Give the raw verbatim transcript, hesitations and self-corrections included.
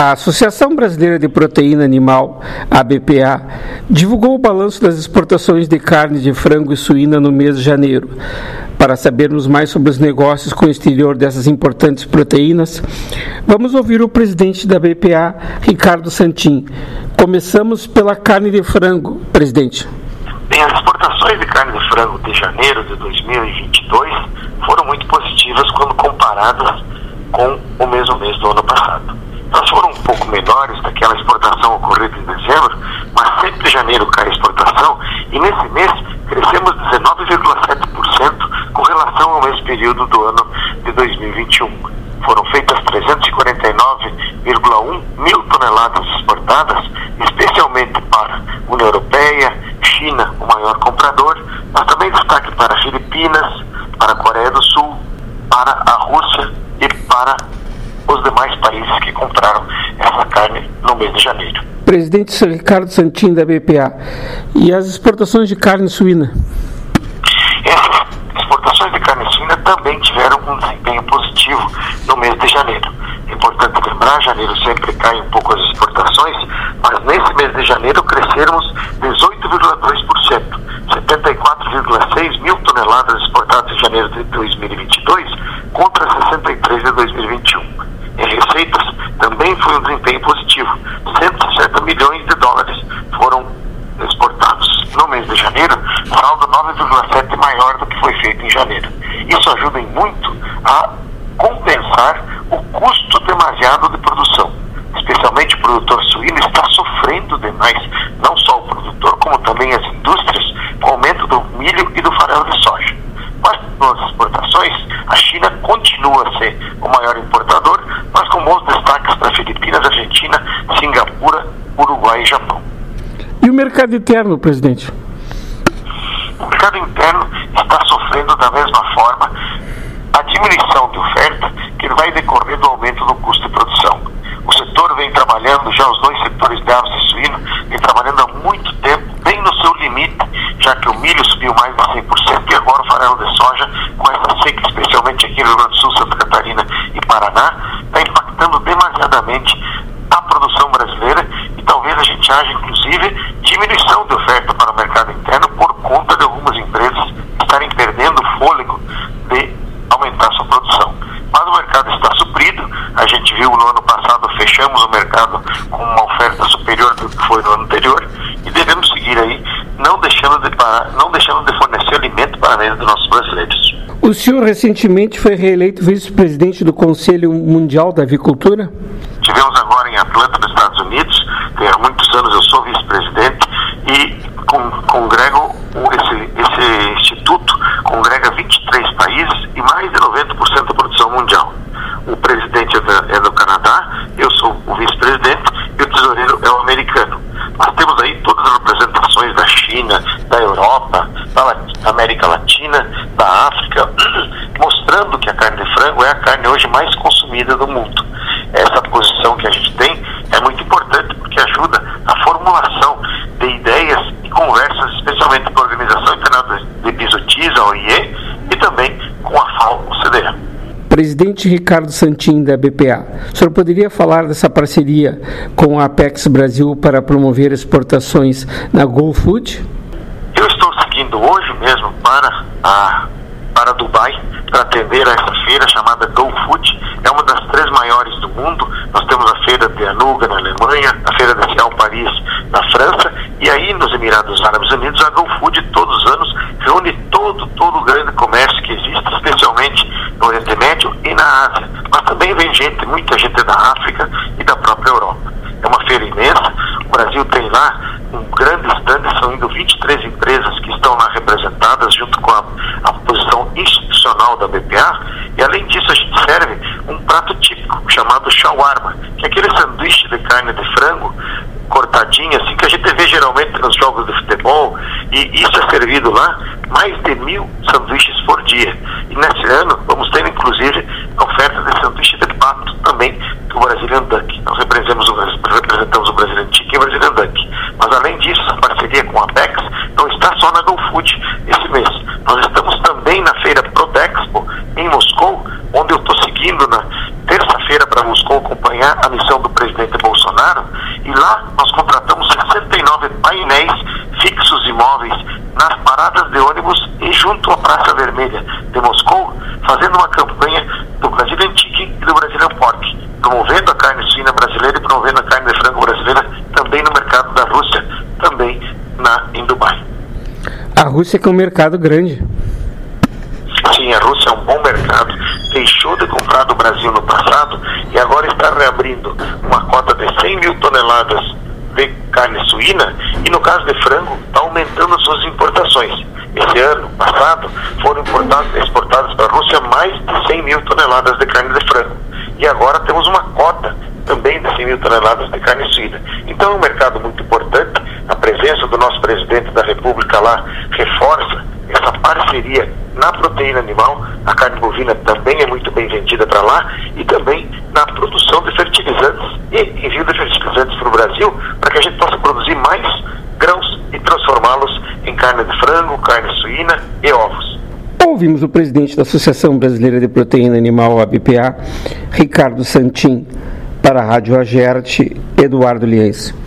A Associação Brasileira de Proteína Animal, A B P A, divulgou o balanço das exportações de carne de frango e suína no mês de janeiro. Para sabermos mais sobre os negócios com o exterior dessas importantes proteínas, vamos ouvir o presidente da A B P A, Ricardo Santin. Começamos pela carne de frango, presidente. Bem, as exportações de carne de frango de janeiro de dois mil e vinte e dois foram muito positivas quando comparadas com o mesmo mês do ano passado. Elas foram um pouco menores daquela exportação ocorrida em dezembro, mas sempre janeiro cai a exportação e nesse mês crescemos dezenove vírgula sete por cento com relação ao mesmo período do ano de dois mil e vinte e um. Foram feitas trezentos e quarenta e nove vírgula um mil toneladas exportadas, especialmente para a União Europeia, China, o maior comprador, mas também destaque para Filipinas, para a Coreia do Sul, para a Rússia e para os demais países que compraram essa carne no mês de janeiro. Presidente Ricardo Santin, da B P A, e as exportações de carne suína? Essas exportações de carne suína também tiveram um desempenho positivo no mês de janeiro. É importante lembrar, janeiro sempre cai um pouco as exportações, mas nesse mês de janeiro crescermos dezoito vírgula dois por cento, setenta e quatro vírgula seis mil toneladas exportadas em janeiro de dois mil e vinte e dois contra sessenta e três de dois mil e vinte e um. Em receitas, também foi um desempenho positivo. cento e sessenta milhões de dólares foram exportados. No mês de janeiro, saldo nove vírgula sete maior do que foi feito em janeiro. Isso ajuda em muito a compensar o custo demasiado de produção. Especialmente o produtor suíno está sofrendo demais, não só o produtor, como também as indústrias, com o aumento do milho e do farelo de soja. Mas nas exportações, a China continua a ser o maior importador, mas com bons destaques para Filipinas, Argentina, Singapura, Uruguai e Japão. E o mercado interno, presidente? O mercado interno está sofrendo da mesma forma a diminuição de oferta que vai decorrer do aumento do custo de produção. O setor vem trabalhando, já os dois setores de aves e suíno, vem trabalhando há muito tempo, bem no seu limite, já que o milho subiu mais de cem por cento e agora o farelo de soja, com essa seca, especialmente aqui no Rio Grande do Sul, Santa Catarina e Paraná, está impactando demasiadamente a produção brasileira e talvez a gente haja, inclusive, diminuição de oferta para o mercado interno por conta de algumas empresas estarem perdendo o fôlego de aumentar sua produção. Mas o mercado está suprido, a gente viu no ano passado, fechamos o mercado com uma oferta superior do que foi no ano anterior e devemos seguir aí, não deixando de, não deixando de fornecer alimento para a mesa dos nossos brasileiros. O senhor recentemente foi reeleito vice-presidente do Conselho Mundial da Avicultura? Tivemos agora em Atlanta, nos Estados Unidos, há muitos anos eu sou vice-presidente e com, congrego esse, esse instituto, congrega vinte e três países e mais de noventa por cento da produção mundial. O presidente é, da, é do Canadá, eu sou o vice-presidente e o tesoureiro é o americano. Nós temos aí todas as representações da China, da Europa, da América Latina, da África, mostrando que a carne de frango é a carne hoje mais consumida do mundo. Essa posição que a gente tem é muito importante porque ajuda a formulação de ideias e conversas, especialmente com a Organização Internacional de Pisotis, a O I E, e também com a FAO, o C D E. Presidente Ricardo Santin, da B P A, o senhor poderia falar dessa parceria com a Apex Brasil para promover exportações na Go Food? Eu estou seguindo hoje mesmo para, a, para Dubai para atender a essa feira chamada Go Food. É uma das três maiores do mundo. Nós temos a feira de Anuga na Alemanha, a feira de Cial Paris na França e aí nos Emirados Árabes Unidos a Go Food todos os anos reúne todo, todo o grande comércio que existe, especialmente no Oriente Médio e na Ásia. Mas também vem gente, muita gente da África e da própria Europa. É uma feira imensa. O Brasil tem lá um grande stand, são indo vinte e três empresas que estão lá representadas junto com a, a posição institucional da B P A e além disso a gente serve um prato típico chamado shawarma, que é aquele sanduíche de carne de frango cortadinha, assim que a gente vê geralmente nos jogos de futebol, e isso é servido lá, mais de mil sanduíches por dia. E nesse ano vamos ter inclusive a oferta de sanduíche de pato também do Brazilian Duck. Nós representamos o, representamos o Brazilian Chicken e o Brazilian Duck. Mas além disso, a parceria com a Apex não está só na Go Food esse mês. Nós estamos também na feira Prodexpo em Moscou, onde eu estou seguindo na terça-feira feira para Moscou acompanhar a missão do presidente Bolsonaro, e lá nós contratamos sessenta e nove painéis fixos e móveis nas paradas de ônibus e junto à Praça Vermelha de Moscou, fazendo uma campanha do Brazilian Chicken e do Brazilian Pork, promovendo a carne suína brasileira e promovendo a carne de frango brasileira também no mercado da Rússia, também na, em Dubai. A Rússia que é um mercado grande. Sim, a Rússia é um bom mercado, deixou de comprar do Brasil no passado e agora está reabrindo uma cota de cem mil toneladas de carne suína, e no caso de frango está aumentando as suas importações. Esse ano passado foram importadas, exportadas para a Rússia mais de cem mil toneladas de carne de frango, e agora temos uma cota também de cem mil toneladas de carne suína. Então é um mercado muito importante. A presença do nosso presidente da República lá reforça essa parceria na proteína animal. A carne bovina também é muito bem vendida para lá, e também na produção de fertilizantes e envio de fertilizantes para o Brasil, para que a gente possa produzir mais grãos e transformá-los em carne de frango, carne suína e ovos. Ouvimos o presidente da Associação Brasileira de Proteína Animal, A B P A, Ricardo Santin. Para a Rádio Agerte, Eduardo Liense.